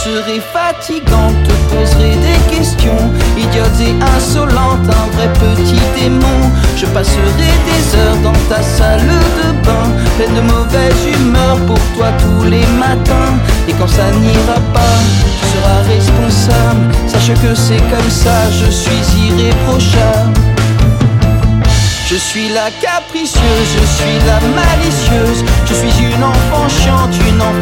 serai fatigante, te poserai des questions idiotes et insolentes, un vrai petit démon. Je passerai des heures dans ta salle de bain, pleine de mauvaise humeur pour toi tous les matins. Et quand ça n'ira pas, tu seras responsable. Sache que c'est comme ça, je suis irréprochable. Je suis la capricieuse, je suis la malicieuse, je suis une enfant chiante, une enfant